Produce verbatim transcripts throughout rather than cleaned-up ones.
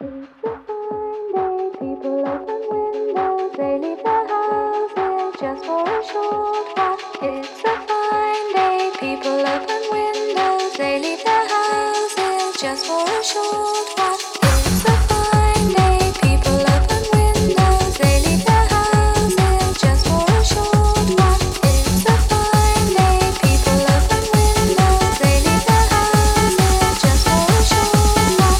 It's a fine day, people open windows, they leave their houses just for a short while. It's a fine day, people open windows, they leave their houses just for a short while. It's a fine day, people open windows, they leave their houses just for a short while. It's a fine day, people open windows, they leave their houses just for a short while.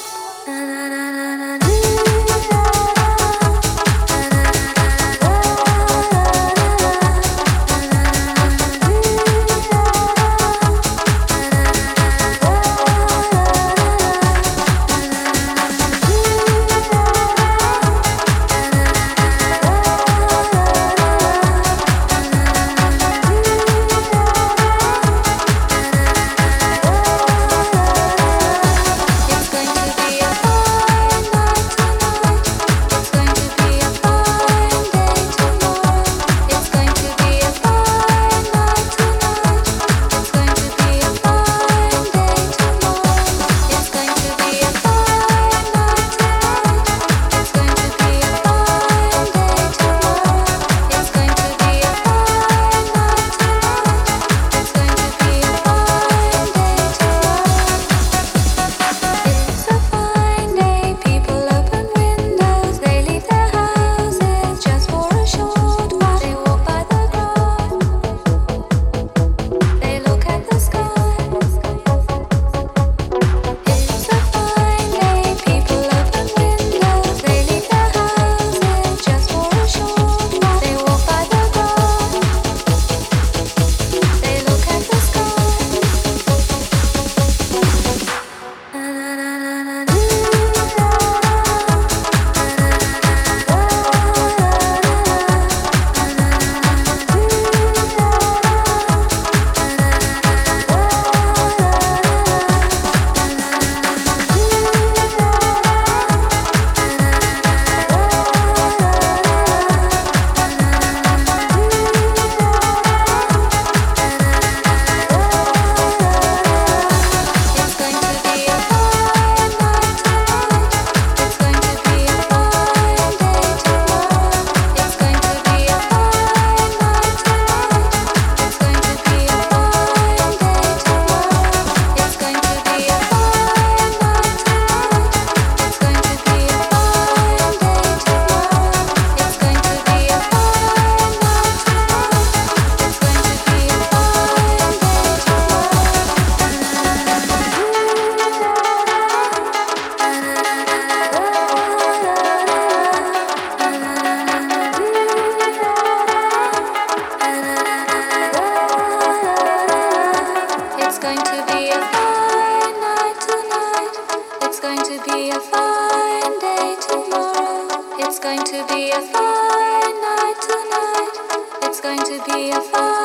It's going to be a fine night tonight. It's going to be a fine day tomorrow. It's going to be a fine night tonight. It's going to be a fine